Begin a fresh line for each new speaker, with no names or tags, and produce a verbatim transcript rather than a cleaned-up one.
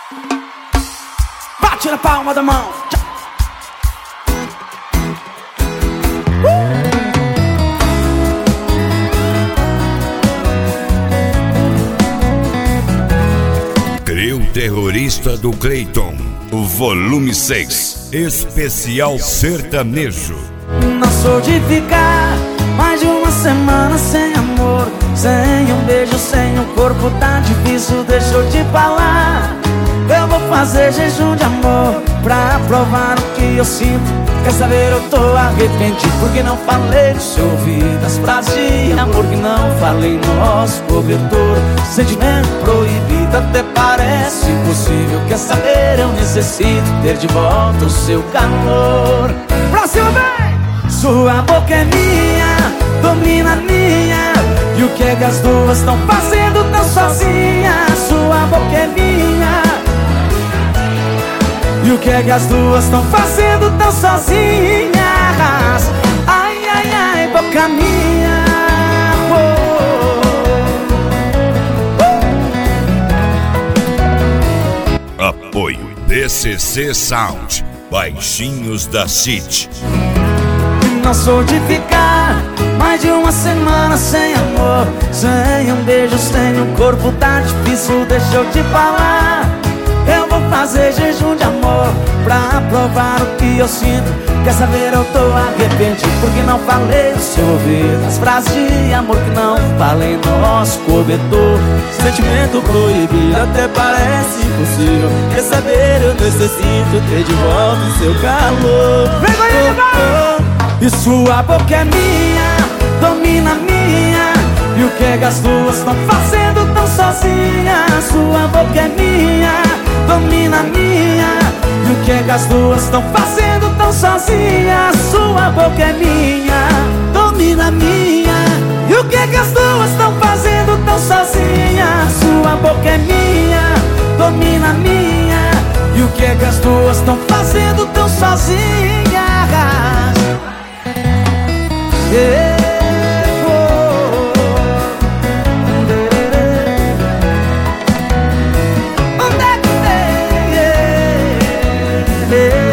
Bate na palma da mão.
Trio Terrorista do Cleiton, volume seis, especial sertanejo.
Não sou de ficar mais de uma semana sem amor, sem um beijo, sem um corpo, tá difícil, deixa eu te falar. Eu vou fazer jejum de amor pra provar o que eu sinto. Quer saber, eu tô arrependido porque não falei no seu ouvido as frases de amor que não falei no nosso cobertor. Sentimento proibido até parece impossível. Quer saber, eu necessito ter de volta o seu calor. Pra cima, vem! Sua boca é minha, domina a minha. E o que é que as duas estão fazendo tão sozinhas? Sua boca é minha. E o que é que as duas estão fazendo tão sozinhas? Ai, ai, ai, boca minha.
Oh. Uh. Apoio D C C Sound, Baixinhos da City.
Não sou de ficar mais de uma semana sem amor, sem um beijo, sem um corpo, tá difícil, deixa eu te falar. Eu vou fazer jejum de amor pra provar o que eu sinto. Quer saber, eu tô arrependido porque não falei no seu ouvido as frases de amor que não falei no nosso cobertor. Sentimento proibido até parece impossível. Quer saber, eu necessito ter de volta o seu calor. Vem, vai, vai! E sua boca é minha, domina a minha. E o que é que as duas estão fazendo tão sozinhas? Sua boca é minha, domina a minha. E o que é que as duas estão fazendo tão sozinhas? Sua boca é minha, domina a minha. E o que é que as duas estão fazendo tão sozinhas? Sua boca é minha, domina a minha. E o que é que as duas estão fazendo tão sozinhas? Yeah. Onde é que tem? Yeah.